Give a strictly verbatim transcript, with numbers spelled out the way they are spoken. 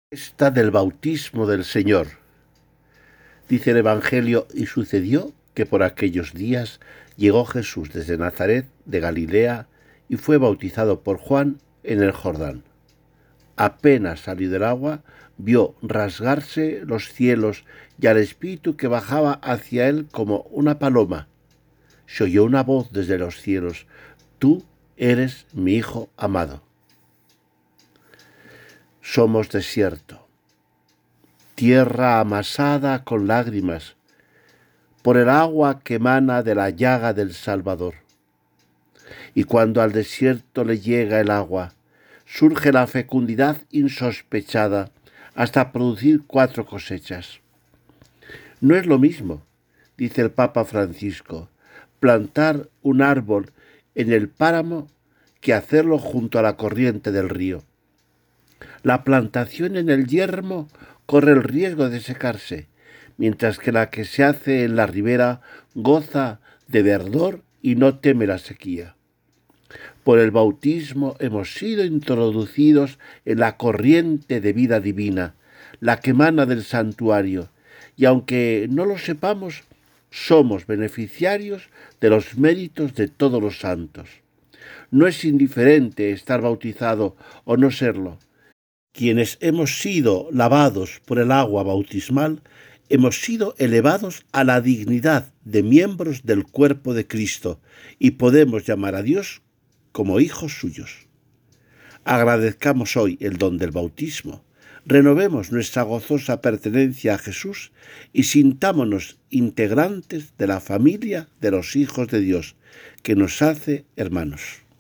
Esta del bautismo del Señor. Dice el Evangelio: y sucedió que por aquellos días llegó Jesús desde Nazaret de Galilea y fue bautizado por Juan en el Jordán. Apenas salió del agua, vio rasgarse los cielos y al Espíritu que bajaba hacia él como una paloma. Se oyó una voz desde los cielos: tú eres mi Hijo amado. Somos desierto, tierra amasada con lágrimas, por el agua que emana de la llaga del Salvador. Y cuando al desierto le llega el agua, surge la fecundidad insospechada hasta producir cuatro cosechas. No es lo mismo, dice el Papa Francisco, plantar un árbol en el páramo que hacerlo junto a la corriente del río. La plantación en el yermo corre el riesgo de secarse, mientras que la que se hace en la ribera goza de verdor y no teme la sequía. Por el bautismo hemos sido introducidos en la corriente de vida divina, la que emana del santuario, y aunque no lo sepamos, somos beneficiarios de los méritos de todos los santos. No es indiferente estar bautizado o no serlo. Quienes hemos sido lavados por el agua bautismal, hemos sido elevados a la dignidad de miembros del cuerpo de Cristo y podemos llamar a Dios como hijos suyos. Agradezcamos hoy el don del bautismo, renovemos nuestra gozosa pertenencia a Jesús y sintámonos integrantes de la familia de los hijos de Dios, que nos hace hermanos.